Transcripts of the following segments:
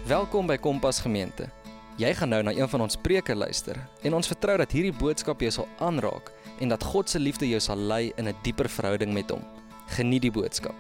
Welkom by Kompas Gemeente. Jy gaan nou na een van ons preke luister en ons vertrou dat hierdie boodskap jou sal aanraak en dat God se liefde jou sal lei in 'n dieper verhouding met hom. Geniet die boodskap.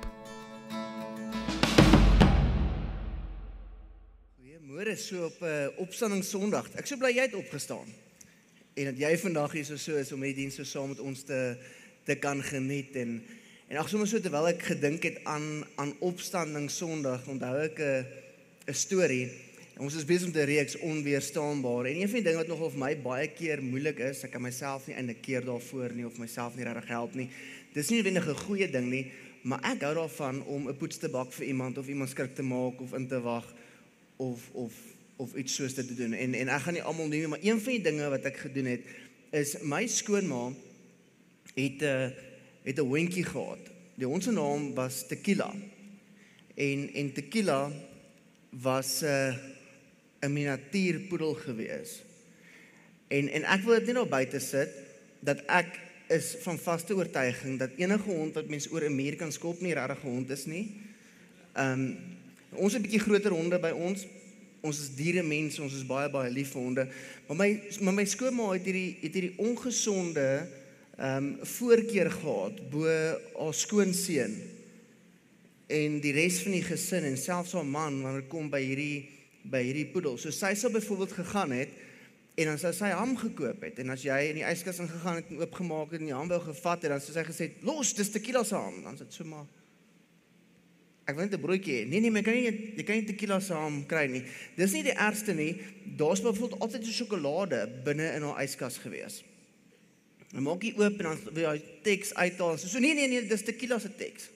Goeiemôre, so op Opstanding Sondag. Ek so bly jy het opgestaan en dat jy vandag hier so is om hierdie diens so saam met ons te kan geniet en ag sommer so terwyl ek gedink het aan Opstanding Sondag, onthou ek 'n storie. Ons is besig met 'n reeks onweerstaanbaar en een van die dinge wat nogal vir my baie keer moeilik is, ek kan myself nie eintlik keer daarvoor nie of myself nie regtig help nie. Dis nie noodwendig 'n goeie ding nie, maar ek hou daarvan om 'n poets te bak vir iemand of iemand skrik te maak of in te wag of iets soos dit te doen. En ek gaan nie almal doen nie, maar een van die dinge wat ek gedoen het is my skoonma het 'n hondjie gehad. Die hond se naam was Tequila. En Tequila was 'n miniatuurpoedel gewees. En ek wil dit net nou buite sit, dat ek is van vaste oortuiging, dat enige hond wat mens oor 'n muur kan skop nie regtig 'n hond is nie. Ons het 'n bietjie groter honde by ons. Ons is dieremense, ons is baie lief vir honde. Maar my skoonma het hierdie ongesonde voorkeur gehad bo haar skoonseun en die res van die gesin en selfs haar man wanneer dit kom by hierdie poedel. So sy sal byvoorbeeld gegaan het en dan sou sy ham gekoop het en as jy in die yskas ingegaan het en oopgemaak het en die ham wou gevat het, dan sou sy gesê, "Los, dis Tequila se ham." Dan sê dit so maar, "Ek wil net 'n broodjie hê." Nee, maar jy kan nie Tequila se ham kry nie. Dis nie die ergste nie. Daar's byvoorbeeld altyd 'n sjokolade binne in haar yskas gewees. Dan maak jy oop en dan wil jy teks uithaal. So nee, dis Tequila se teks.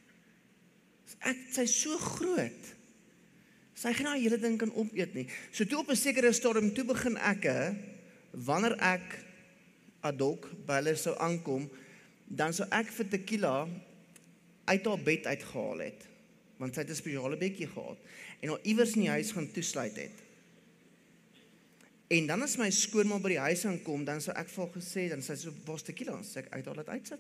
Sy's so groot. Sy gaan nou hele ding kan opeet nie. So toe op 'n sekere stadium toe begin ek, wanneer ek ad hoc by hulle sou aankom, dan sou ek vir Tequila uit haar bed uitgehaal het, want sy het 'n spesiale bedjie gehad en haar iewers in die huis gaan toesluit het. En dan as my skoonma by die huis aankom, dan sou ek vir haar gesê, dan sê sy so, "Waar's Tequila?" Sê ek, "Uithaal dit uitsit."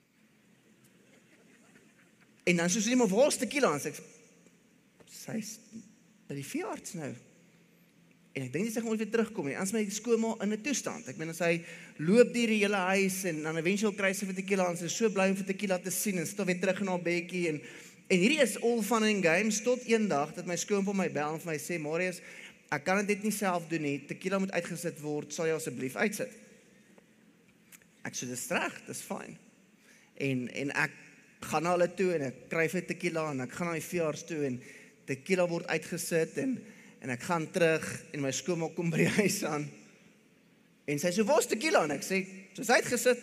En dan sê sy, "Maar waar's Tequila?" Sê ek, "Sy's by die veearts nou." En ek dink sy gaan ooit weer terugkom nie. As my skoonma in 'n toestand. Ek meen as hy loop deur die hele huis en dan eventueel kry sy vir Tequila en sy is so bly om vir Tequila te sien en sit weer terug in haar bedjie en hierdie is all fun and games tot eendag dat my skoonpa my bel en vir my sê, "Marius, ek kan dit nie self doen nie. Tequila moet uitgesit word. Sal jy asseblief uitsit?" Ek sê, "Dis reg, dis fyn." En ek gaan na hulle toe en ek kry vir Tequila en ek gaan na die veearts toe en Tequila word uitgesit en ek gaan terug en my skoonma kom by die huis aan en sy sê, so, "Waar's Tequila?" En ek sê, "Sy's uitgesit."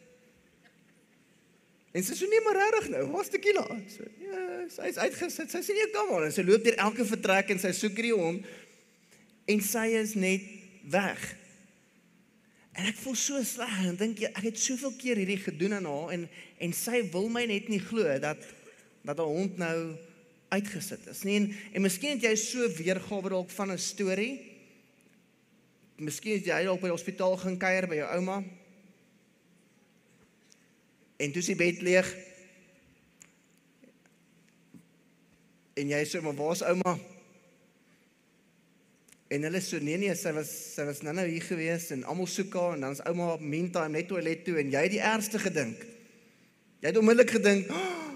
En sy sê, "Nee, maar regtig nou, waar's Tequila?" Ek sê, "Ja, sy's uitgesit." Sy sê, "Nee, kom aan." En sy loop deur elke vertrek en sy soek hierdie hond en sy is net weg. En ek voel so sleg en dink ek het soveel keer hierdie gedoen aan haar en sy wil my net nie glo dat haar hond nou uitgesit is nie. En miskien het jy so weergawe dalk van 'n storie. Miskien het jy dalk by die hospitaal gaan kuier by jou ouma. En toe is die bed leeg. En jy sê, "Maar waar's ouma?" En hulle so, nee, sy was nou hier gewees en almal soek haar en dan is ouma meantime net toilet toe en jy het die ergste gedink. Jy het onmiddellik gedink,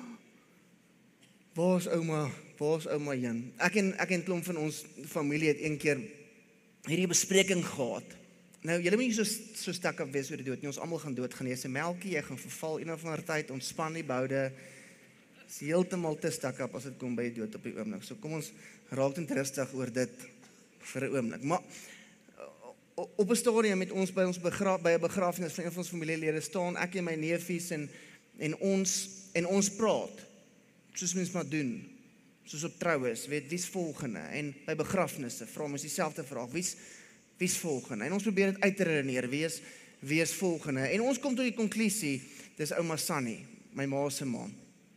"Waar's ouma heen?" Ek en klomp van ons familie het een keer hierdie bespreking gehad. Nou, julle moet nie so stak op wees oor die dood nie. Ons almal gaan doodgaan. Jy's 'n melkie, jy gaan verval een of ander tyd, ontspan die boude. Is heeltemal te stak op as dit kom by die dood op die oomblik. So kom ons raak net rustig oor dit vir 'n oomblik. Maar op 'n stadium met ons by 'n begrafnis van een van ons familielede staan ek en my neefies en ons praat. Soos mens maar doen. Soos op troues, weet wie's volgende en by begrafnisse vra ons dieselfde vraag. Wie's volgende? En ons probeer dit uit te redeneer. Wie is volgende? En ons kom tot die konklusie, dis ouma Sunny, my ma se ma.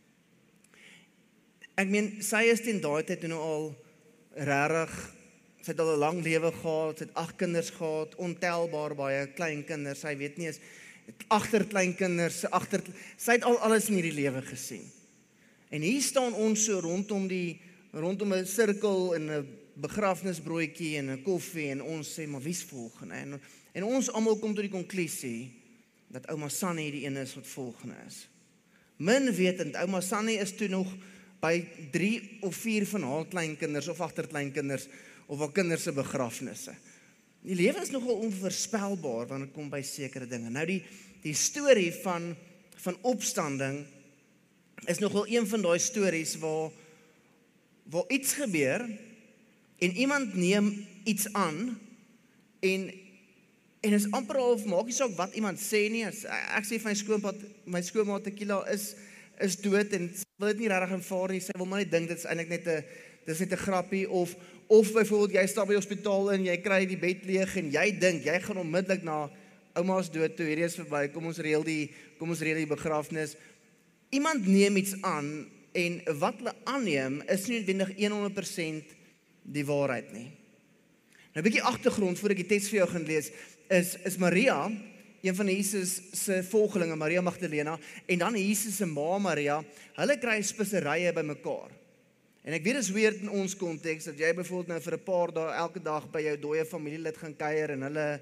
Ek meen, sy is teen daai tyd nou al regtig. Sy het al 'n lang lewe gehad, sy het 8 kinders gehad, ontelbaar baie kleinkinders, sy weet nie eens, agterkleinkinders, sy het al alles in hierdie lewe gesien. En hier staan ons so rondom 'n sirkel in 'n begrafnisbroodjie en 'n koffie en ons sê, maar wie's volgende? En ons almal kom tot die konklusie dat ouma Sannie die ene is wat volgende is. Min wetend, ouma Sannie is toe nog by 3 of 4 van haar kleinkinders of agterkleinkinders of haar kinders se begrafnisse. Die lewe is nogal onvoorspelbaar wanneer dit kom by sekere dinge. Nou die storie van opstanding is nogal een van daai stories waar iets gebeur en iemand neem iets aan en is amper half, maak nie saak wat iemand sê nie. Ek sê van my skoonma Tequila is dood en sy wil dit nie regtig aanvaar nie. Sy wil maar net dink dit is eintlik net 'n grappie of byvoorbeeld jy stap by die hospitaal in, jy kry die bed leeg en jy dink jy gaan onmiddellik na ouma's dood toe, hierdie is verby, kom ons reël die begrafnis. Iemand neem iets aan en wat hulle aanneem is nie noodwendig 100% die waarheid nie. Nou 'n bietjie agtergrond voor ek die teks vir jou gaan lees, is Maria, een van Jesus se volgelinge, Maria Magdalena, en dan Jesus se ma Maria, hulle kry speserye bymekaar. En ek weet dit is weird in ons konteks, dat jy byvoorbeeld nou vir 'n paar dae, elke dag by jou dooie familielid gaan kuier en hulle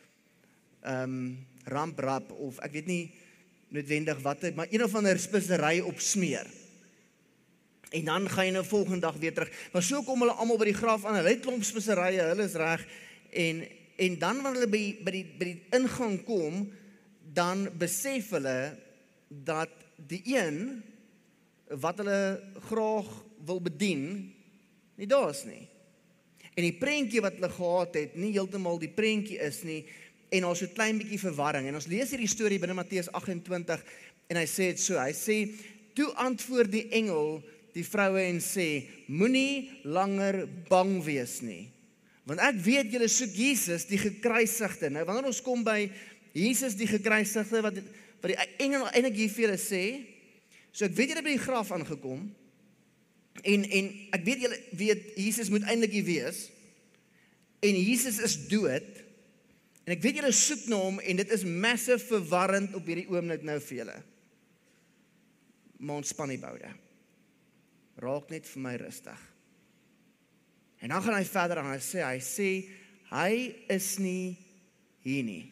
ramprap, of ek weet nie noodwendig wat, maar een of ander spesery opsmeer. En dan gaan jy nou volgende dag weer terug. Maar so kom hulle almal by die graf aan, hulle het klomp speserye, hulle is reg, en dan wanneer hulle by die ingang kom, dan besef hulle dat die een wat hulle graag wil bedien, nie daar is nie. En die prentjie wat hulle gehad het, nie heeltemal die prentjie is nie, en ons so 'n klein bietjie verwarring. En ons lees hierdie storie binne Matteus 28, en hy sê dit so, hy sê, toe antwoord die engel die vroue en sê, moenie langer bang wees nie. Want ek weet julle soek Jesus, die gekruisigde. Nou, wanneer ons kom by Jesus, die gekruisigde, wat die engel eintlik hier vir julle sê, so ek weet julle by die graf aangekom, en ek weet julle weet, Jesus moet eintlik hier wees, en Jesus is dood, en ek weet julle soek na hom, en dit is massive verwarrend op hierdie oomblik nou vir julle. Maar ontspan die boude. Raak net vir my rustig. En dan gaan hy verder en hy sê, hy is nie hier nie.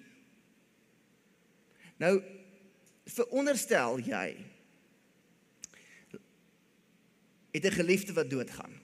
Nou, veronderstel jy, het 'n geliefde wat doodgaan.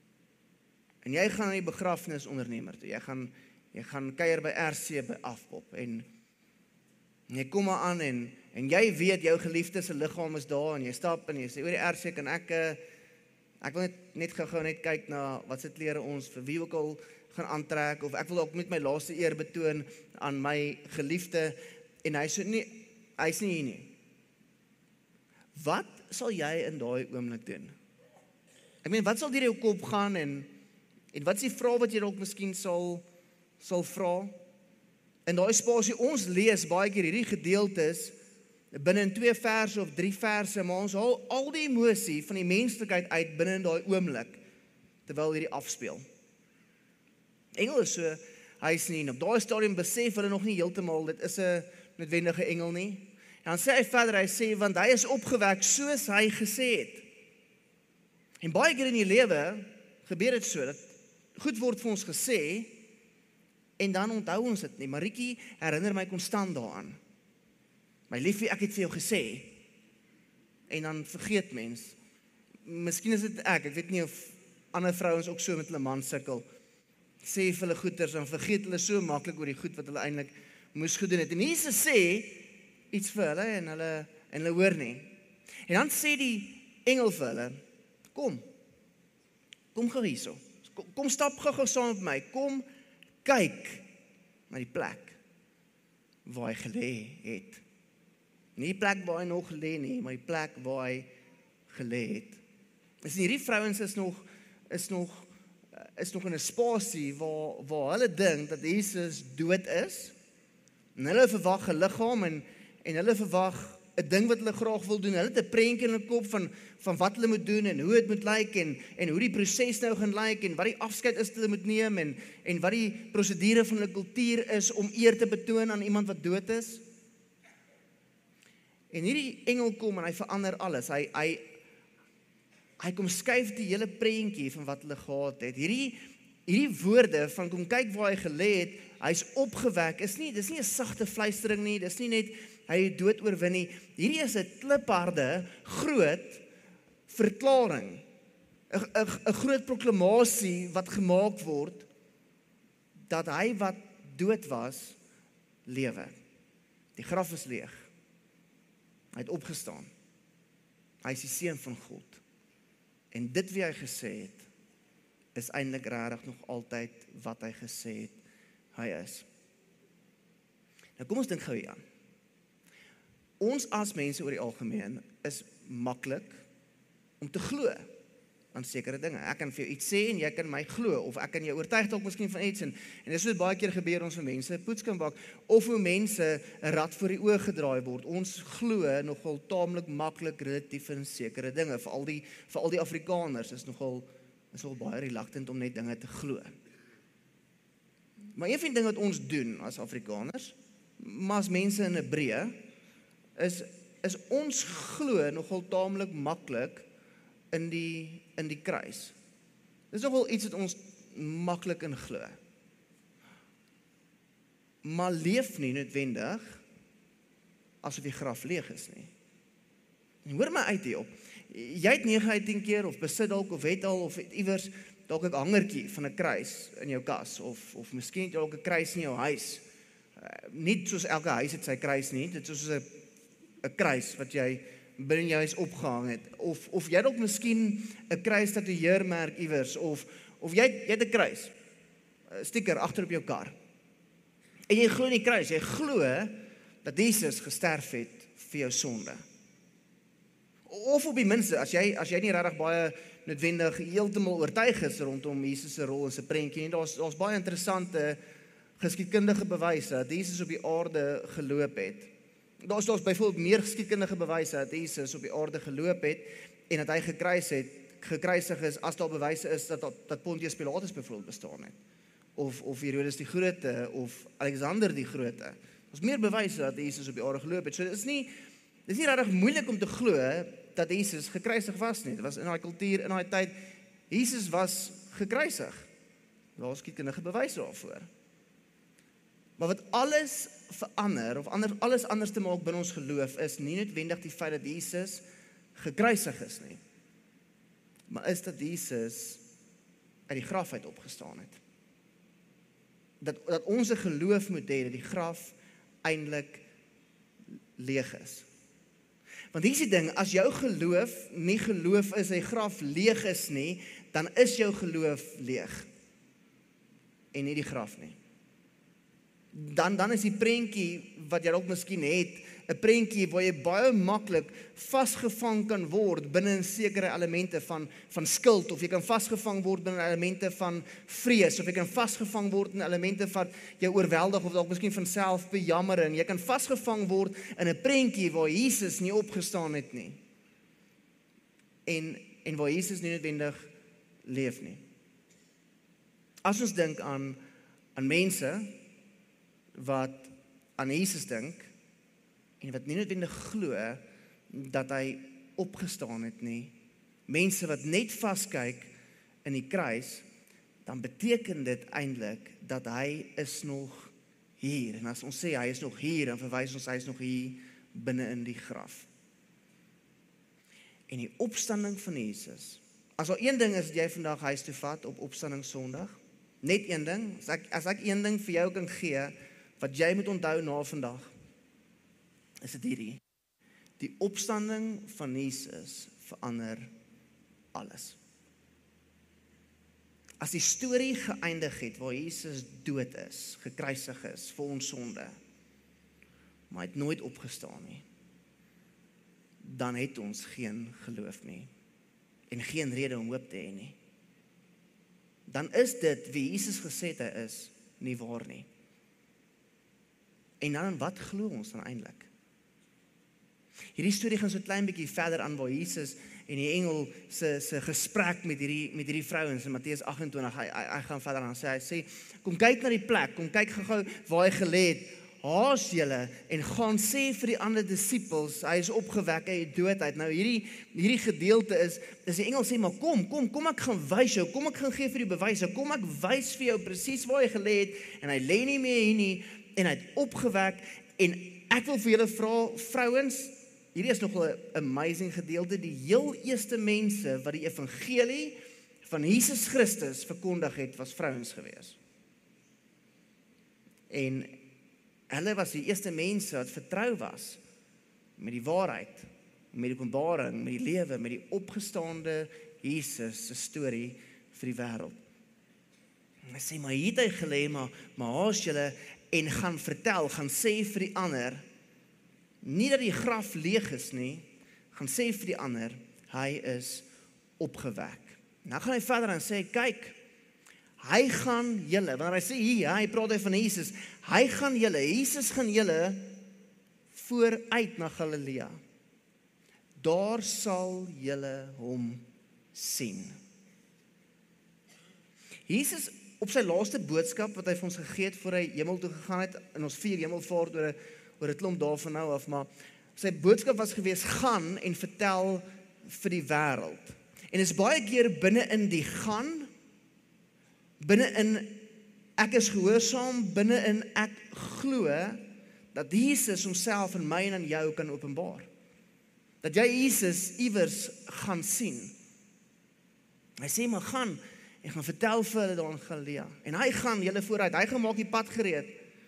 En jy gaan na die begrafnisondernemer toe. Jy gaan kuier by RC by Afpop en jy kom maar aan en jy weet jou geliefde se liggaam is daar en jy stap en jy sê oor die RC kan ek wil net gou net kyk na wat se klere ons vir wie ook al gaan aantrek, of ek wil ook met my laaste eer betoon aan my geliefde, en hy's nie hier nie. Wat sal jy in daai oomblik doen? Ek meen, wat sal deur jou kop gaan en wat is die vraag wat jy dalk miskien sal vra? In daai spasie, ons lees baie keer hierdie gedeeltes binne in 2 verse of 3 verse, maar ons haal al die emosie van die menslikheid uit binne in daai oomblik, terwyl hierdie afspeel. Engel is so, hy is nie, op daai stadium besef hulle nog nie heeltemal, dit is 'n noodwendige engel nie. En dan sê hy verder, hy sê, want hy is opgewek soos hy gesê het. En baie keer in die lewe gebeur dit so, dat goed word vir ons gesê, en dan onthou ons dit nie. Marietjie herinner my konstant daaraan. My liefie, ek het vir jou gesê, en dan vergeet mens. Miskien is dit ek weet nie of ander vrouens ook so met hulle man sukkel. Sê vir hulle goeders, dan vergeet hulle so maklik oor die goed wat hulle eintlik moes gedoen het. En Jesus sê iets vir hulle, en hulle hoor nie. En dan sê die engel vir hulle, kom gou hierso, kom stap gou saam met my, kom kyk na die plek waar hy gelê het. Nie die plek waar hy nog gelê nie, maar die plek waar hy gelê het. Dus hierdie vrouens is nog in 'n spasie waar hulle dink dat Jesus dood is, en hulle verwag 'n liggaam, en hulle verwag 'n ding wat hulle graag wil doen. Hulle het 'n prentjie in hulle kop van wat hulle moet doen en hoe dit moet lyk en hoe die proses nou gaan lyk en wat die afskeid is wat hulle moet neem en wat die prosedure van hulle kultuur is om eer te betoon aan iemand wat dood is. En hierdie engel kom en hy verander alles. Hy kom skuif die hele prentjie van wat hulle gehad het. hierdie woorde van kom kyk waar hy gelê het, hy's opgewek, dis nie 'n sagte fluistering nie, dis nie net hy het dood oorwin nie. Hierdie is 'n klipharde, groot verklaring, 'n groot proklamasie wat gemaak word dat hy wat dood was, lewe. Die graf is leeg. Hy het opgestaan. Hy is die seun van God. En dit wie hy gesê het, is eintlik regtig nog altyd wat hy gesê het hy is. Nou kom ons dink gou hier aan. Ons as mense oor die algemeen is maklik om te glo aan sekere dinge. Ek kan vir jou iets sê en jy kan my glo, of ek kan jou oortuig dalk miskien van iets, en dis wat baie keer gebeur ons vir mense poets kan bak, of hoe mense 'n rad voor die oë gedraai word. Ons glo nogal taamlik maklik relatief in sekere dinge, veral die Afrikaners is nogal baie reluctant om net dinge te glo. Maar een van die dinge wat ons doen as Afrikaners, maar as mense in Hebreë, is ons glo nogal taamlik maklik in die kruis. Dis nogal iets wat ons maklik in glo. Maar leef nie noodwendig asof die graf leeg is nie. En hoor my uit hierop. Jy het 9 uit 10 keer of besit dalk of het al of het iewers dalk 'n hangertjie van 'n kruis in jou kas of miskien het jy dalk 'n kruis in jou huis. Nie soos elke huis het sy kruis nie, dit is soos 'n kruis wat jy binne in jou huis opgehang het, of jy dalk miskien 'n kruis tatoeëermerk iewers, of jy het 'n kruis, 'n sticker agter op jou kar. En jy glo in die kruis, jy glo dat Jesus gesterf het vir jou sonde. Of op die minste, as jy nie regtig baie noodwendig heeltemal oortuig is rondom Jesus se rol in sy prentjie nie, daar's baie interessante geskiedkundige bewyse dat Jesus op die aarde geloop het. Daar's byvoorbeeld meer geskiedkundige bewyse dat Jesus op die aarde geloop het en dat hy gekruisig is, as daar bewyse is dat Pontius Pilatus byvoorbeeld bestaan het. Of Herodes die Grote, of Alexander die Grote. Daar's meer bewyse dat Jesus op die aarde geloop het. So dit is nie regtig moeilik om te glo dat Jesus gekruisig was nie. Dit was in daai kultuur, in daai tyd, Jesus was gekruisig. Daar is geskiedkundige bewyse daarvoor. Maar wat alles verander, of alles anders te maak binne ons geloof, is nie noodwendig die feit dat Jesus gekruisig is nie, maar is dat Jesus uit die graf uit opgestaan het. Dat ons geloof moet hê dat die graf eintlik leeg is. Want hier is die ding, as jou geloof nie geloof is, die graf leeg is nie, dan is jou geloof leeg. En nie die graf nie. Dan is die prentjie wat jy dalk miskien het, 'n prentjie waar jy baie maklik vasgevang kan word binne in sekere elemente van skuld, of jy kan vasgevang word binne elemente van vrees, of jy kan vasgevang word in elemente van jou oorweldig, of dalk miskien van selfbejammering. Jy kan vasgevang word in 'n prentjie waar Jesus nie opgestaan het nie. En waar Jesus nie noodwendig leef nie. As ons dink aan mense wat aan Jesus dink, en wat nie noodwendig glo dat hy opgestaan het nie, mense wat net vaskyk in die kruis, dan beteken dit eintlik dat hy is nog hier. En as ons sê hy is nog hier, dan verwys ons hy is nog hier binne in die graf. En die opstanding van Jesus, as al een ding is wat jy vandag huis toe vat op opstanding Sondag, net een ding, as ek een ding vir jou kan gee, wat jy moet onthou na vandag, is dit hierdie. Die opstanding van Jesus verander alles. As die storie geëindig het waar Jesus dood is, gekruisig is vir ons sonde, maar hy het nooit opgestaan nie, dan het ons geen geloof nie en geen rede om hoop te hê nie. Dan is dit wie Jesus gesê het hy is, nie waar nie. En dan wat glo ons dan eintlik? Hierdie storie gaan so 'n klein bietjie verder aan waar Jesus en die engel se gesprek met hierdie vrouens in Matteus 28, hy gaan verder aan, hy sê, kom kyk na die plek, kom kyk gou waar hy gelê het, haas julle en gaan sê vir die ander disippels, hy is opgewek uit die dood uit. Nou hierdie gedeelte is die engel sê, maar kom ek gaan wys jou, kom ek gaan gee vir die bewyse, kom ek wys vir jou presies waar hy gelê het, en hy lê nie meer hier nie, en hy het opgewek, en ek wil vir julle vra, vrouens, hierdie is nogal 'n amazing gedeelte, die heel eerste mense wat die evangelie van Jesus Christus verkondig het, was vrouens gewees. En hulle was die eerste mense wat vertrou was met die waarheid, met die openbaring, met die lewe, met die opgestaande Jesus se storie vir die wêreld. En hy sê, maar hier het hy gelê, maar haas julle en gaan vertel, gaan sê vir die ander, nie dat die graf leeg is nie, gaan sê vir die ander, hy is opgewek. Nou gaan hy verder en sê, kyk, hy gaan julle, wanneer hy sê hier, hy praat hy van Jesus, Jesus gaan julle vooruit na Galilea. Daar sal julle hom sien. Jesus, op sy laaste boodskap, wat hy vir ons gegee het, voor hy hemel toe gegaan het, en ons 4 hemelvaart oor 'n klomp dae van nou af, maar sy boodskap was gewees, gaan en vertel vir die wêreld. En is baie keer binne in die gaan, binne in ek is gehoorsaam, binne in ek glo, dat Jesus homself aan my en aan jou kan openbaar. Dat jy Jesus iewers gaan sien. Hy sê, maar gaan, en gaan vertel vir hulle daar in Galilea. En hy gaan julle vooruit, hy gaan maak die pad gereed.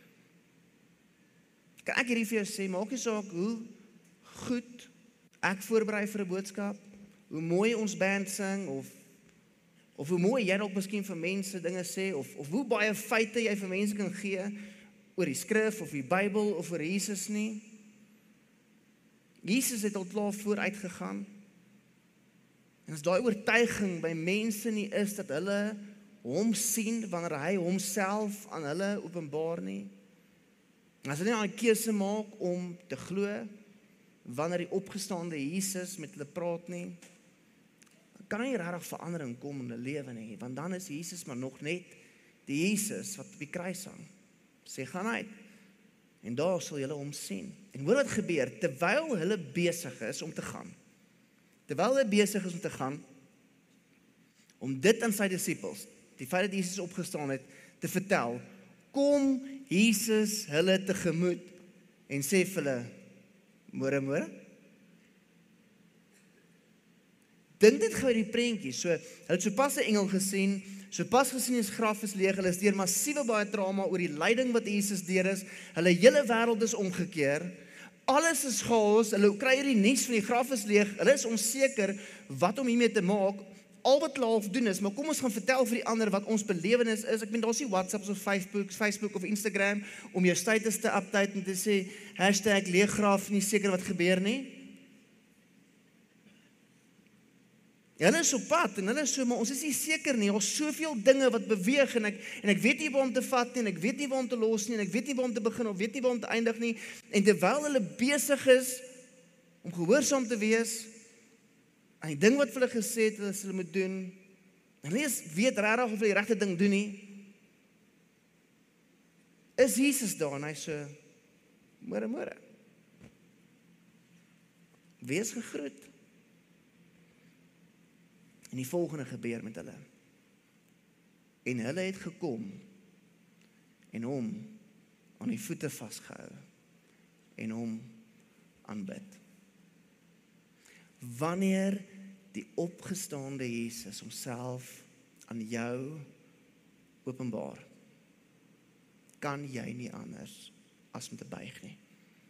Kan ek hierdie vir jou sê, maak nie saak hoe goed ek voorberei vir 'n boodskap, hoe mooi ons band sing, of hoe mooi jy dalk miskien vir mense dinge sê, of hoe baie feite jy vir mense kan gee, oor die skrif, of die Bybel, of oor Jesus nie. Jesus het al klaar vooruit gegaan, en as daai oortuiging by mense nie is, dat hulle hom sien, wanneer hy homself aan hulle openbaar nie, as hulle nie 'n keuse maak om te glo, wanneer die opgestaande Jesus met hulle praat nie, kan nie regtig verandering kom in hulle lewe nie, want dan is Jesus maar nog net die Jesus wat op die kruis hang. Sê, gaan uit, en daar sal julle hom sien. En hoor wat gebeur, terwyl hulle besig is om te gaan, om dit aan sy disippels, die feit dat Jesus opgestaan het, te vertel, kom Jesus hulle tegemoet, en sê vir hulle, môre, dink dit gou die prentjie, so, hulle het sopas 'n engel gesien, sopas gesien die graf is leeg, hulle is deur massiewe baie trauma oor die lyding wat Jesus deur is, hulle hele wêreld is omgekeer, alles is chaos, hulle kry hierdie nuus van die graf is leeg, hulle is onseker wat om hiermee te maak, al wat hulle half doen is, maar kom ons gaan vertel vir die ander wat ons belewenis is, ek meen daar's nie WhatsApps of Facebook of Instagram, om jou status te update en te sê, #leeggraf, nie seker wat gebeur nie. Hulle is op pad, en hulle is so, maar ons is nie seker nie, ons soveel dinge wat beweeg, en ek weet nie waar om te vat nie, en ek weet nie waar om te los nie, en ek weet nie waar om te begin, of weet nie waar om te eindig nie, en terwyl hulle besig is, om gehoorsaam te wees, en die ding wat vir hulle gesê het, as hulle moet doen, en hulle weet regtig of hulle die regte ding doen nie, is Jesus daar, en hy so, môre, wees gegroet. En die volgende gebeur met hulle. En hulle het gekom, en hom aan die voete vasgehou, en hom aanbid. Wanneer die opgestaande Jesus homself aan jou openbaar, kan jy nie anders as om te buig nie.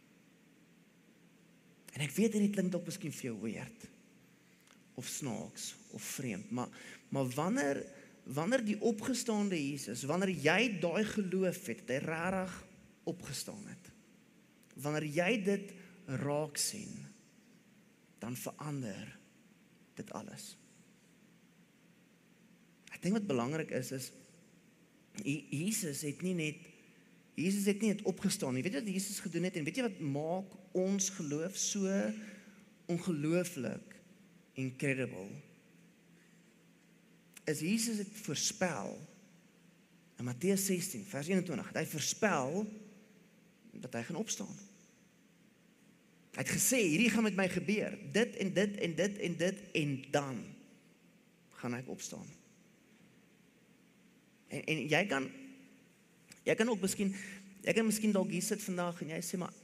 En ek weet dit klink dalk miskien vir jou weird, of snaaks, of vreemd, maar wanneer die opgestaande Jesus, wanneer jy daai geloof het, hy regtig opgestaan het, wanneer jy dit raak sien, dan verander dit alles. Ek dink wat belangrik is Jesus het nie net opgestaan nie. Weet jy wat Jesus gedoen het, en weet jy wat maak ons geloof so ongelooflik incredible? Is Jesus het voorspel, in Matteus 16, vers 21, het hy voorspel, dat hy gaan opstaan. Hy het gesê, hierdie gaan met my gebeur, dit en dit en dit en dit, en dan gaan ek opstaan. En jy kan ook miskien dalk hier sit vandag, en jy sê, maar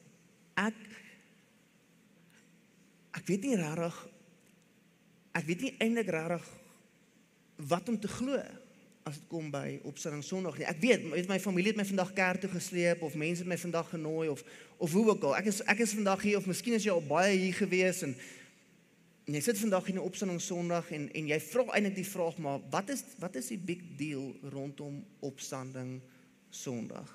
ek weet nie rarig, ek weet nie eintlik rarig wat om te glo as dit kom by Opstanding Sondag nie. Ek weet my familie het my vandag kerk toe gesleep, of mense het my vandag genooi, of hoe ook al. Ek is vandag hier, of miskien is jy al baie hier gewees, en jy sit vandag in 'n Opstanding Sondag, en jy vra eintlik die vraag, maar wat is die big deal rondom Opstanding Sondag?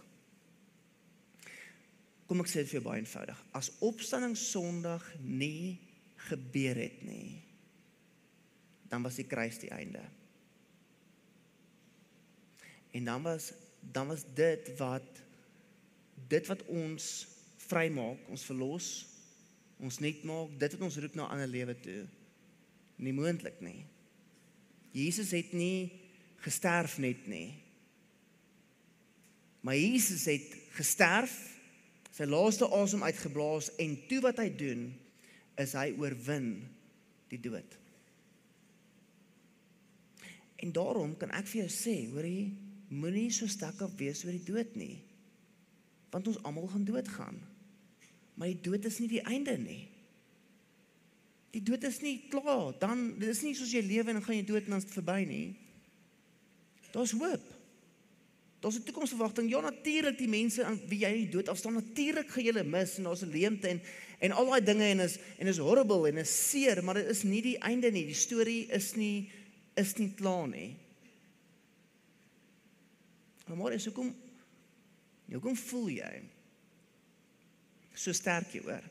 Kom ek sê dit vir jou baie eenvoudig. As Opstanding Sondag nie gebeur het nie, dan was die kruis die einde. En dan was dit wat ons vrymaak, ons verlos, ons nuut maak, dit wat ons roep na 'n ander lewe toe, nie moontlik nie. Jesus het nie gesterf net nie. Maar Jesus het gesterf, sy laaste asem uitgeblaas, en toe wat hy doen, is hy oorwin die dood. En daarom kan ek vir jou sê, hoorie, moenie so stakkig wees oor die dood nie. Want ons almal gaan doodgaan. Maar die dood is nie die einde nie. Die dood is nie klaar. Dit is nie soos jy lewe en dan gaan jy dood en dan is dit verby nie. Daar's hoop. Daar's 'n toekomsverwagting. Ja, natuurlik die mense aan wie jy die dood afstaan, natuurlik gaan jy hulle mis, en daar's 'n leemte en al daai dinge, en is horrible en is seer, maar dit is nie die einde nie. Die storie is nie klaar nie. Maar hoekom voel jy so sterk hieroor?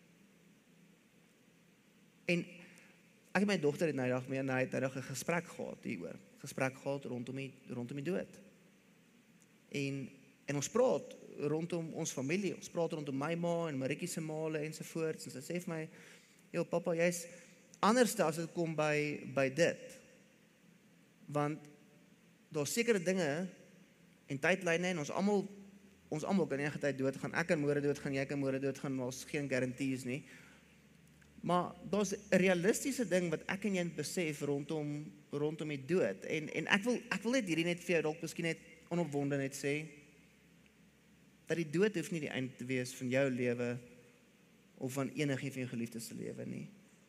En ek het my dogter het nou dag 'n gesprek gehad hieroor. Gesprek gehad rondom die dood. En ons praat rondom ons familie, ons praat rondom my ma en Maritjie se maale ensovoorts. En sy sê vir my, "Jo pappa, jy's anders as dit kom by dit." Want daar's sekere dinge en tydlyne, en ons almal kan enige tyd doodgaan. Ek kan môre doodgaan, jy kan môre doodgaan, maar ons geen garanties nie. Maar daar's 'n realistiese ding wat ek en jy besef rondom die dood. En ek wil net hierdie net vir jou dalk miskien net onopwonde net sê, dat die dood hoef nie die einde te wees van jou lewe, of van enige van jou geliefdes se lewe nie.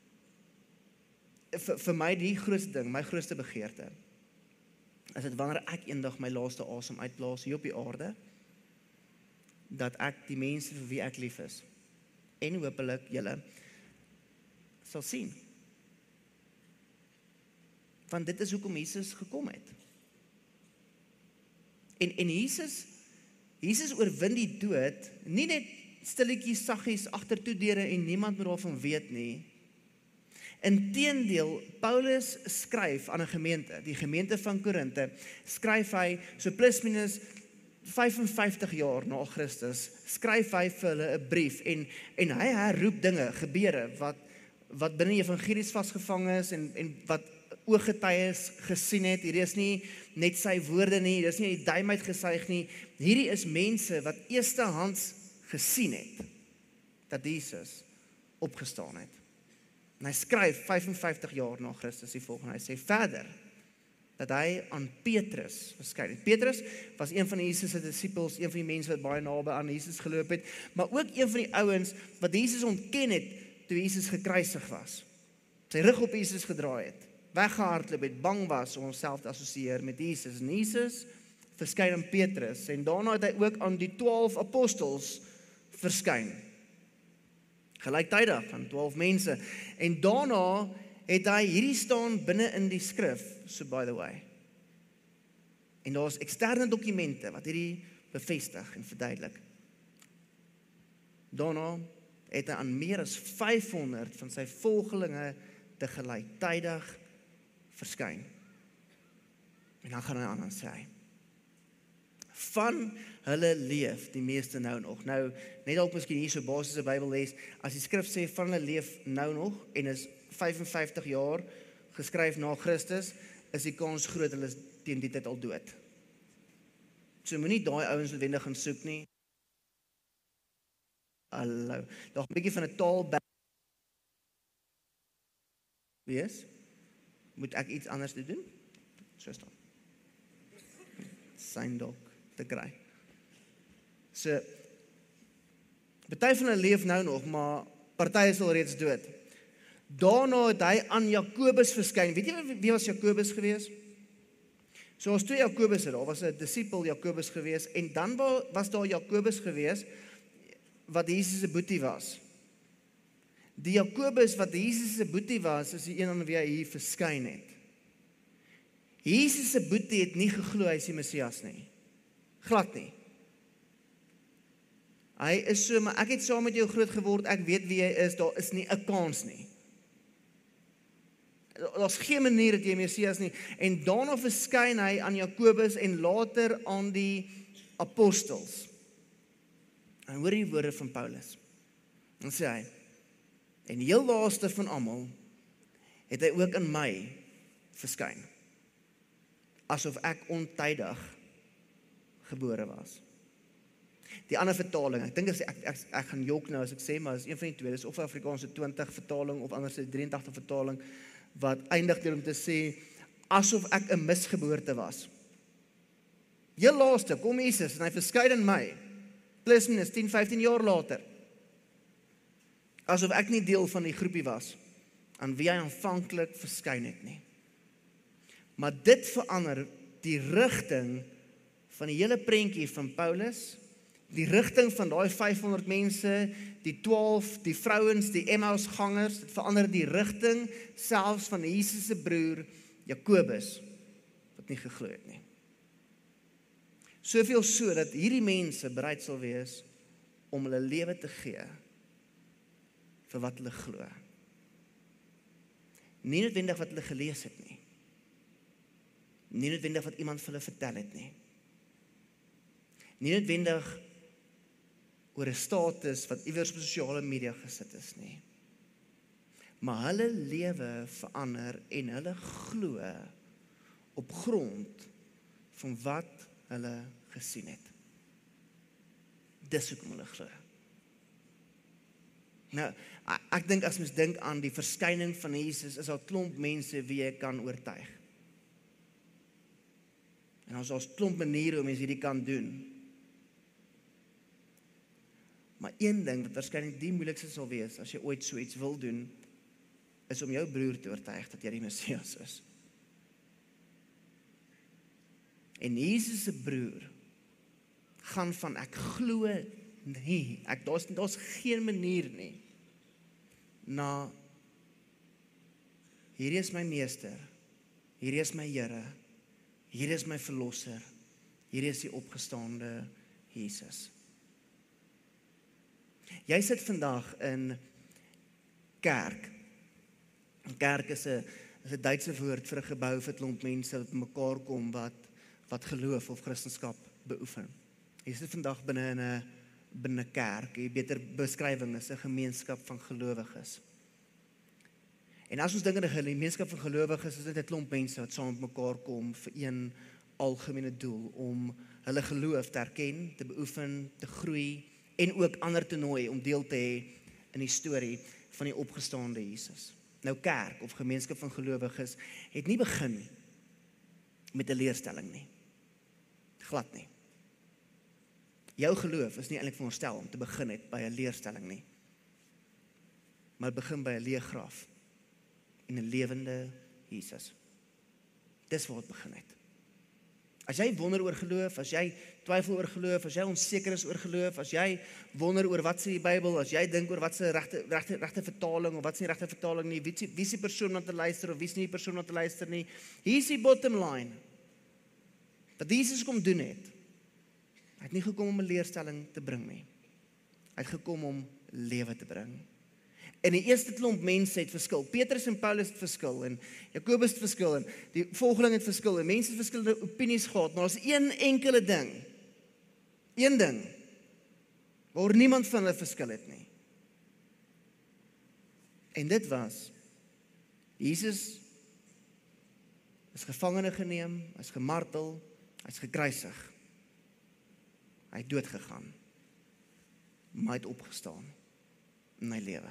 Vir my die grootste ding, my grootste begeerte, is dit wanneer ek eendag my laaste asem uitblaas hier op die aarde, dat ek die mense vir wie ek lief is, en hopelik julle, sal sien. Want dit is hoekom Jesus gekom het. En Jesus oorwin die dood, nie net stilletjies, saggies, agtertoe deure en niemand moet daarvan weet nie. Inteendeel, Paulus skryf aan 'n gemeente, die gemeente van Korinte, skryf hy so plus minus 55 jaar na Christus, skryf hy vir hulle 'n brief, en hy herroep dinge, gebeure, wat binne die evangelies vasgevang is, en wat ooggetuies gesien het. Hierdie is nie net sy woorde nie, dit is nie die duim uitgesuig nie, hierdie is mense wat eerstehands gesien het, dat Jesus opgestaan het. En hy skryf 55 jaar na Christus die volgende, hy sê verder, dat hy aan Petrus verskyn het. Petrus was een van Jesus se disippels, een van die mense wat baie naby aan Jesus geloop het, maar ook een van die ouens wat Jesus ontken het toe Jesus gekruisig was. Sy rug op Jesus gedraai het, weggehardloop het, bang was om homself te assosieer met Jesus. En Jesus verskyn aan Petrus, en daarna het hy ook aan die 12 apostels verskyn. Gelyktydig aan 12 mense. En daarna het hy hierdie staan binne in die skrif, so by the way. En daar's eksterne dokumente wat hierdie bevestig en verduidelik. Daarna het hy aan meer as 500 van sy volgelinge te gelyktydig verskyn. En dan gaan hy aan en sê, van hulle leef die meeste nou nog. Nou, net dalk miskien hier so basiese Bybel lees, as die skrif sê van hulle leef nou nog, en is 55 jaar geskryf na Christus, is die kans groot hulle is teen die tyd al dood. So moenie daai ouens noodwendig gaan soek nie. Hallo. Daar 'n bietjie van 'n taal wees. Moet ek iets anders doen? So staan. Sein dalk te kry. So, party van hulle leef nou nog, maar party is al reeds dood. Daarna het hy aan Jakobus verskyn. Weet jy wie was Jakobus gewees? So as twee Jakobusse, daar was 'n disipel Jakobus gewees, en dan was daar Jakobus gewees, wat Jesus se boetie was. Die Jakobus wat Jesus se boetie was, is die een aan wie hy hier verskyn het. Jesus se boetie het nie geglo hy is die Messias nie. Glad nie. Hy is so, maar ek het saam met jou groot geword, ek weet wie hy is, daar is nie 'n kans nie. Daar's geen manier dat jy Messias nie. En daarna verskyn hy aan Jakobus en later aan die apostels. En hoor die woorde van Paulus. Dan sê hy, en die heel laaste van almal, het hy ook in my verskyn. Asof ek ontydig gebore was. Die ander vertaling, ek dink ek gaan jok nou as ek sê, maar is een van die twee, dis of Afrikaanse 20 vertaling, of anders 'n 83 vertaling, wat eindig deur om te sê, asof ek 'n misgeboorte was. Heel laaste, kom Jesus, en hy verskyn in my, plus minus 10, 15 jaar later, asof ek nie deel van die groepie was, aan wie hy aanvanklik verskyn het nie. Maar dit verander die rigting van die hele prentjie van Paulus, die rigting van daai 500 mense, die 12, die vrouens, die Emmausgangers, dit verander die rigting selfs van Jesus se broer Jakobus, wat nie geglo het nie. Soveel so dat hierdie mense bereid sal wees om hulle lewe te gee vir wat hulle glo. Nie noodwendig wat hulle gelees het nie. Nie noodwendig wat iemand vir hulle vertel het nie. Nie noodwendig oor 'n status wat iewers op sosiale media gesit is nie. Maar hulle lewe verander en hulle glo op grond van wat hulle gesien het. Dis hoekom hulle glo. Nou, ek dink as mens dink aan die verskyning van Jesus, is daar 'n klomp mense wie jy kan oortuig. En ons het 'n klomp maniere hoe mens hierdie kan doen. Maar een ding wat waarskynlik die moeilikste sal wees, as jy ooit so iets wil doen, is om jou broer te oortuig dat jy die Messias is. En Jesus se broer gaan van ek glo nie, daar's geen manier nie, na hierdie is my meester, hierdie is my Here, hierdie is my verlosser, hierdie is die opgestaande Jesus. Jy sit vandag in kerk. Kerk is 'n Duitse woord vir 'n gebou vir 'n klomp mense wat mekaar kom wat geloof of Christendom beoefen. Jy sit vandag binne 'n kerk, 'n beter beskrywing is 'n gemeenskap van gelowiges. En as ons dink aan 'n gemeenskap van gelowiges, is dit 'n klomp mense wat saam met mekaar kom vir een algemene doel, om hulle geloof te erken, te beoefen, te groei, en ook ander te nooi om deel te hê in die storie van die opgestaande Jesus. Nou kerk of gemeenskap van gelowiges het nie begin met 'n leerstelling nie. Glad nie. Jou geloof is nie eintlik veronderstel om te begin het by 'n leerstelling nie. Maar het begin by 'n leë graf en 'n lewende Jesus. Dis waar dit begin het. As jy wonder oor geloof, as jy twyfel oor geloof, as jy onseker is oor geloof, as jy wonder oor wat sê die Bybel, as jy dink oor wat se regte vertaling of wat se nie regte vertaling nie, wie is die persoon wat te luister of wie is nie die persoon wat te luister nie, hier is die bottom line. Wat Jesus kom doen het. Hy het nie gekom om 'n leerstelling te bring nie. Hy het gekom om lewe te bring. En die eerste klomp mense het verskil. Petrus en Paulus het verskil en Jakobus het verskil en die volgelinge het verskil en mense het verskillende opinies gehad, maar daar's een enkele ding. Een ding waar niemand van hulle verskil het nie. En dit was Jesus is gevangene geneem, hy is gemartel, hy is gekruisig. Hy het dood gegaan. maar hy het opgestaan in my lewe.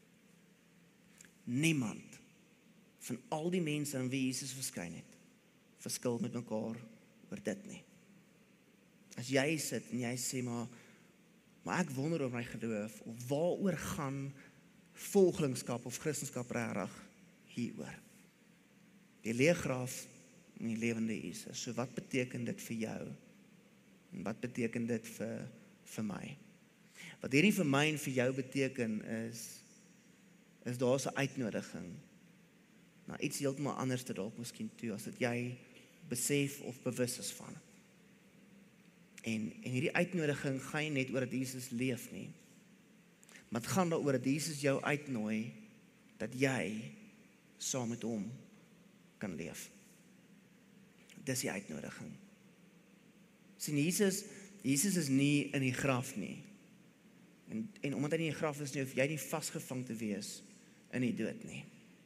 Niemand van al die mense aan wie Jesus verskyn het, verskil met mekaar oor dit nie. As jy sit en jy sê, maar ek wonder oor my geloof, of waaroor gaan volgelingskap of Christendom regtig hieroor? Die leë graf en die lewende Jesus. So wat beteken dit vir jou? En wat beteken dit vir my? Wat hierdie vir my en vir jou beteken is daar 'n uitnodiging na iets heeltemal anders te dalk miskien toe, as dit jy besef of bewus is van. En hierdie uitnodiging gaan nie net oor dat Jesus leef nie, maar het gaan daaroor dat Jesus jou uitnooi, dat jy saam met hom kan leef. Dis die uitnodiging. Sien, Jesus is nie in die graf nie. En omdat hy nie in die graf is nie, hoef jy nie vasgevang te wees in die dood nie.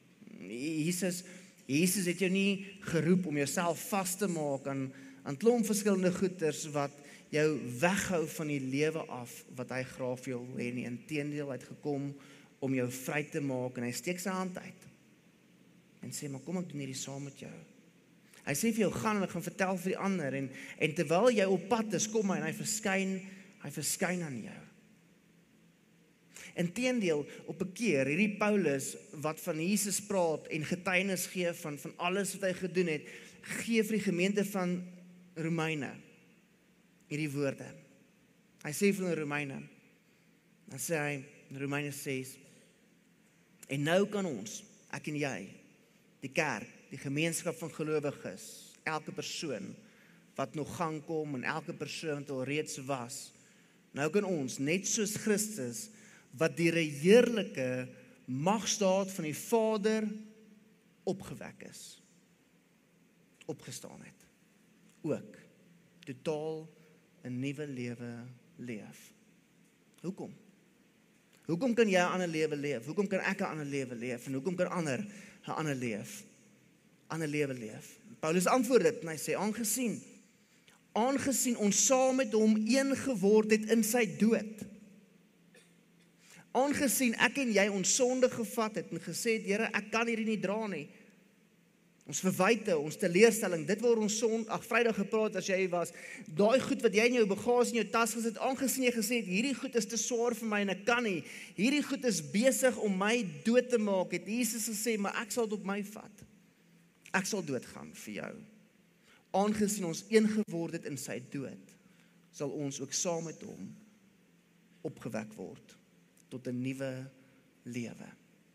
Jesus het jou nie geroep om jouself vas te maak aan klomp verskillende goeders wat jou weghou van die lewe af wat hy graag vir jou wil hê nie. Inteendeel, hy het gekom om jou vry te maak en hy steek sy hand uit en sê, maar kom ek doen hierdie saam met jou. Hy sê vir jou, gaan en ek gaan vertel vir die ander en terwyl jy op pad is, kom hy en hy verskyn aan jou. Inteendeel, op 'n keer, hierdie Paulus wat van Jesus praat en getuienis gee van alles wat hy gedoen het, gee vir die gemeente van Romeine hierdie woorde. Hy sê vir die Romeine, dan sê hy in Romeine 6, en nou kan ons, ek en jy, die kerk, die gemeenskap van gelowiges, elke persoon wat nog gang kom en elke persoon wat al reeds was, nou kan ons, net soos Christus, wat deur 'n heerlike magstaat van die Vader opgewek is, opgestaan het, ook totaal 'n nuwe lewe leef. Hoekom? Hoekom kan jy 'n ander lewe leef? Hoekom kan ek 'n ander lewe leef? En hoekom kan ander 'n ander lewe leef? Paulus antwoord dit en hy sê, aangesien ons saam met hom een geword het in sy dood, aangesien ek en jy ons sonde gevat het en gesê het, Here, ek kan hierdie nie dra nie, ons verwyte, ons teleurstelling, dit waar ons Vrydag gepraat as jy was, daai goed wat jy in jou bagasie in jou tas gesit, aangesien jy gesê het, hierdie goed is te swaar vir my en ek kan nie, hierdie goed is besig om my dood te maak, het Jesus gesê, maar ek sal dit op my vat. Ek sal doodgaan vir jou. Aangesien ons een geword het in sy dood, sal ons ook saam met hom opgewek word tot 'n nuwe lewe.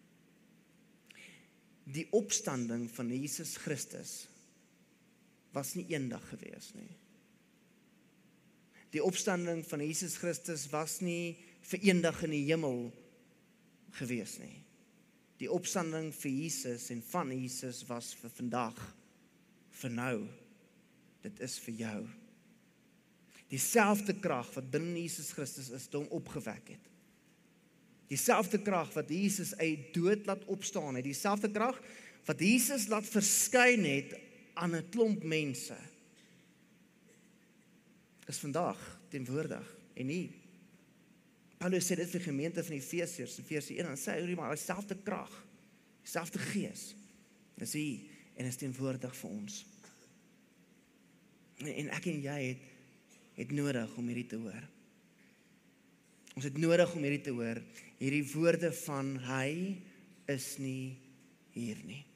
Die opstanding van Jesus Christus was nie eendag gewees nie. Die opstanding van Jesus Christus was nie vir eendag in die hemel gewees nie. Die opstanding vir Jesus en van Jesus was vir vandag, vir nou. Dit is vir jou. Dieselfde krag wat binne Jesus Christus is, toe hom opgewek het. Dieselfde krag wat Jesus uit dood laat opstaan het, dieselfde krag wat Jesus laat verskyn het aan 'n klomp mense, is vandag teenwoordig en nie. Paulus sê dit vir die gemeente van Efesiërs in vers 1, en sê hy, maar dieselfde krag, dieselfde gees, is hier en is teenwoordig vir ons. En ek en jy het nodig om hierdie te hoor. Ons het nodig om hierdie te hoor, hierdie woorde van hy is nie hier nie.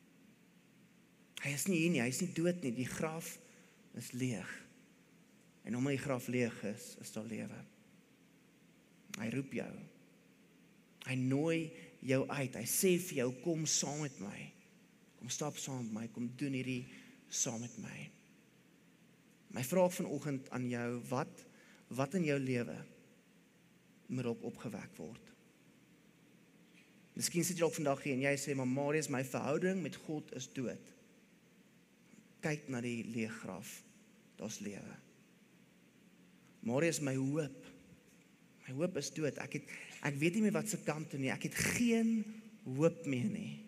Hy is nie hier nie, hy is nie dood nie, die graf is leeg. En omdat die graf leeg is daar lewe. Hy roep jou. Hy nooi jou uit, hy sê vir jou, kom saam met my. Kom stap saam met my, kom doen hierdie saam met my. My vraag vanoggend aan jou, wat in jou lewe moet ook opgewek word? Miskien sit jy ook vandag hier en jy sê, maar Marius, my verhouding met God is dood. Kyk na die leë graf, daar's lewe. Marius, my hoop is dood. Ek weet nie meer wat se kant toe nie, ek het geen hoop meer nie.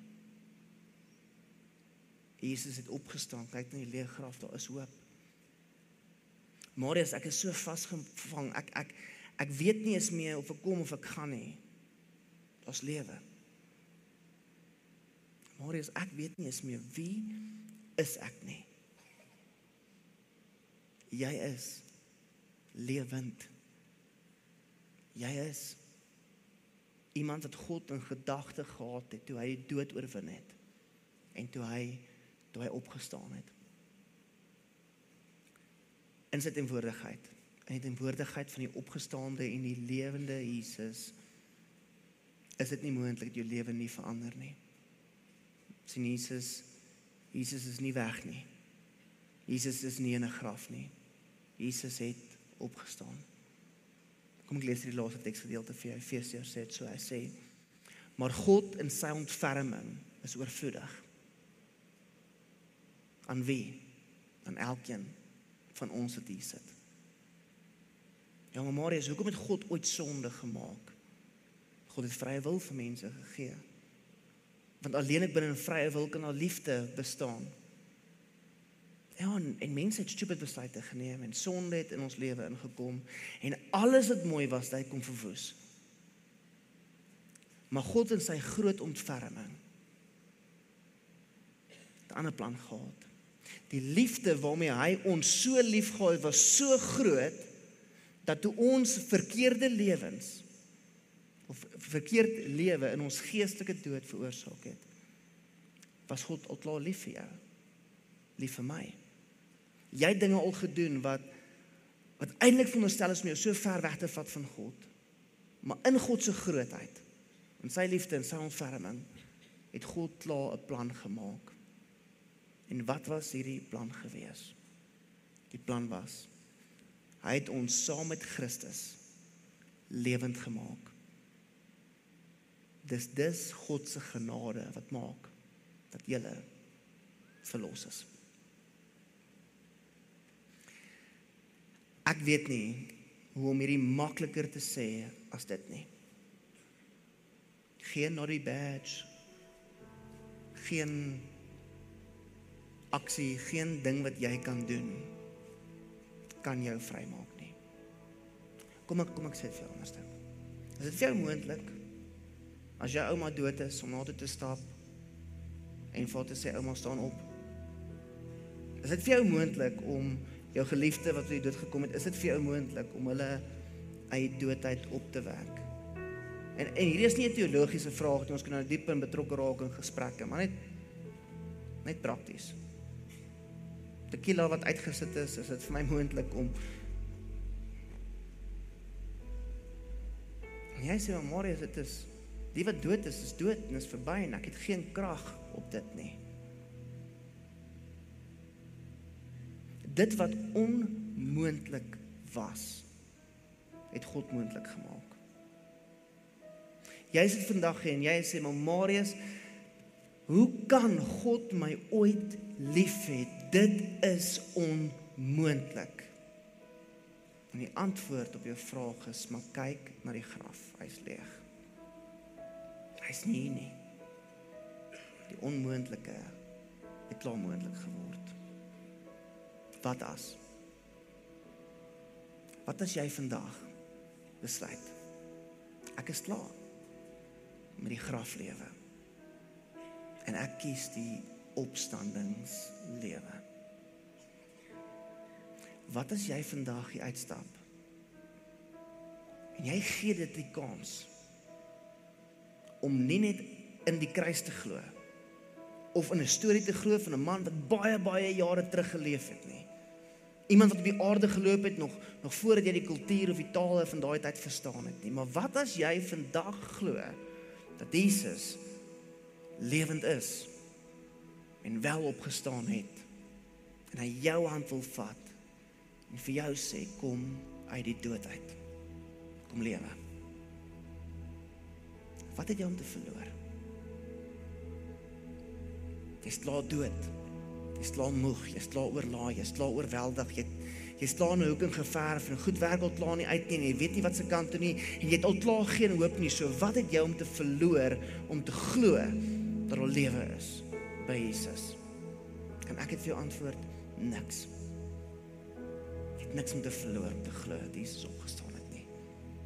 Jesus het opgestaan, kyk na die leë graf, daar is hoop. Marius, ek is so vasgevang, Ek weet nie eens meer of ek kom of ek gaan nie. Daar's lewe. Marius, ek weet nie eens meer wie is ek nie. Jy is lewend. Jy is iemand wat God in gedagte gehad het, toe hy die dood oorwin het, en toe hy opgestaan het. In sy teenwoordigheid, in die teenwoordigheid van die opgestaande en die lewende Jesus, is dit nie moontlik dat jou lewe nie verander nie. Sien, Jesus is nie weg nie. Jesus is nie in 'n graf nie. Jesus het opgestaan. Kom ek lees die laaste teksgedeelte vir jou. Efesiërs sê dit so, hy sê, maar God in sy ontferming is oorvloedig. Aan wie? Aan elkeen van ons wat hier sit. Ja, maar Marius, hoekom het God ooit sonde gemaak? God het vrye wil vir mense gegee. Want alleenlik binne 'n vrye wil kan al liefde bestaan. Ja, en mense het stupid besluite geneem en sonde het in ons lewe ingekom en alles wat mooi was, dit kom verwoes. Maar God in sy groot ontferming het 'n ander plan gehad. Die liefde waarmee hy ons so lief gehad was so groot dat toe ons verkeerde lewens of verkeerd lewe in ons geestelike dood veroorsaak het, was God al klaar lief vir jou, lief vir my. Jy het dinge al gedoen wat eintlik veronderstel is om jou so ver weg te vat van God, maar in God se grootheid, in sy liefde en sy ontferming, het God klaar 'n plan gemaak. En wat was hierdie plan gewees? Die plan was, hy het ons saam met Christus lewend gemaak. Dis God se genade wat maak dat julle verlos is. Ek weet nie hoe om hierdie makliker te sê as dit nie. Geen naughty badge, geen aksie, geen ding wat jy kan doen, kan jou vrymaak nie. Kom ek sê dit vir jou anders. Is dit vir jou moontlik, as jou ouma dood is, om na toe te stap, en vir haar te sê, ouma, staan op? Is dit vir jou moontlik om jou geliefde wat jy dood gekom het, is dit vir jou moontlik om hulle uit doodheid op te wek? En hierdie is nie 'n teologiese vraag nie, ons kan nou diep in betrokke raak in gesprekke, maar net prakties. Tequila wat uitgesit is dit vir my moontlik om... En jy sê, maar Marius, dit is, die wat dood is dood en is verby en ek het geen krag op dit nie. Dit wat onmoontlik was, het God moontlik gemaak. Jy sit vandag en jy sê, maar Marius, hoe kan God my ooit lief hê? Dit is onmoontlik. En die antwoord op jou vraag is, maar kyk na die graf, hy is leeg. Hy is nie hier nie. Die onmoontlike het klaar moontlik geword. Wat as? Wat as jy vandag besluit, ek is klaar met die graflewe en ek kies die opstandingslewe. Wat as jy vandag hier uitstap en jy gee dit die kans om nie net in die kruis te glo of in 'n storie te glo van 'n man wat baie jare terug geleef het nie. Iemand wat op die aarde geloop het nog voordat jy die kultuur of die tale van daai tyd verstaan het nie. Maar wat as jy vandag glo dat Jesus lewend is en wel opgestaan het en hy jou hand wil vat en vir jou sê, kom uit die dood uit, kom lewe. Wat het jy om te verloor? Jy's klaar dood, jy's klaar moeg, jy's klaar oorlaai, jy's klaar oorweldig, jy's klaar in 'n hoek ingeverf en goed werk al klaar nie uit nie en jy weet nie wat se kant toe nie en jy het al klaar geen hoop nie. So wat het jy om te verloor om te glo dat daar lewe is by Jesus? En ek het vir jou antwoord, niks. Jy het niks om te verloor om te glo dat Jesus opgestaan het nie.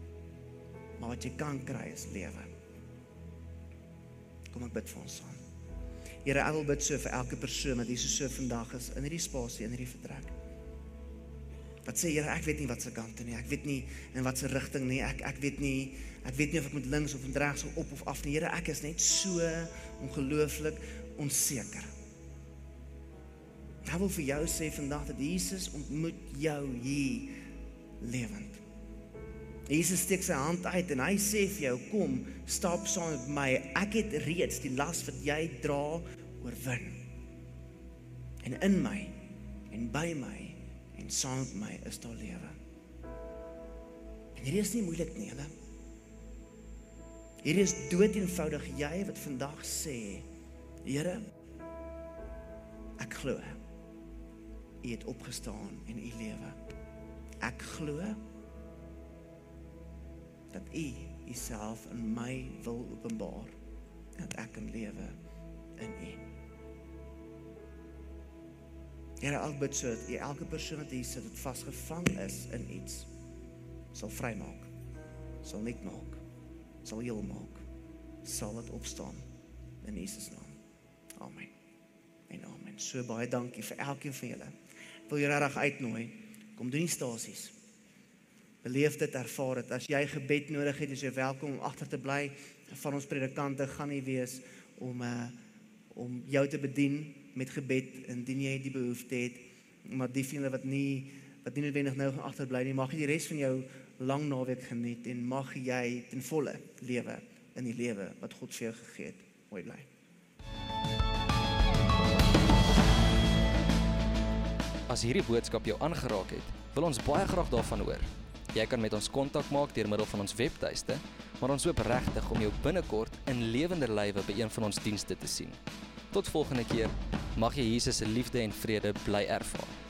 maar wat jy kan kry is lewe. Kom ek bid vir ons saam. Here, ek wil bid so vir elke persoon wat hier so vandag is, in hierdie spasie, in hierdie vertrek. Wat sê, Here, ek weet nie wat se kant toe nie, ek weet nie in wat se rigting nie, ek weet nie of ek moet links of regs of op of af nie. Here, ek is net so ongelooflik onseker. Ek wil vir jou sê vandag dat Jesus ontmoet jou hier lewend. Jesus steek sy hand uit en hy sê vir jou, kom, stap saam met my, ek het reeds die las wat jy dra oorwin. En in my, en by my, en saam met my is daar lewe. En hierdie is nie moeilik nie, hulle. Hierdie is dood eenvoudig, jy wat vandag sê, Here, ek glo, U het opgestaan en U lewe. Ek glo, dat U Uself in my wil openbaar, dat ek kan lewe in U. Here, ek bid so dat elke persoon wat hier sit, wat vasgevang is in iets, sal vrymaak, sal net maak, sal heel maak, sal dit opstaan in Jesus naam. Amen. En amen. So baie dankie vir elkeen van julle. Ek wil julle reg uitnooi, kom doen die stasies. Beleef dit, ervaar dit. As jy gebed nodig het, is jy welkom om agter te bly. Van ons predikante gaan nie wees om jou te bedien met gebed, indien jy die behoefte het. Maar die van julle wat nie noodwendig nou gaan agterbly nie, mag jy die res van jou lang naweek geniet en mag jy ten volle lewe in die lewe wat God vir jou gegee het. Mooi bly. As hierdie boodskap jou aangeraak het, wil ons baie graag daarvan hoor. Jy kan met ons kontak maak deur middel van ons webtuiste, maar ons hoop regtig om jou binnekort in lewende lywe by een van ons dienste te sien. Tot volgende keer, mag jy Jesus se liefde en vrede bly ervaar.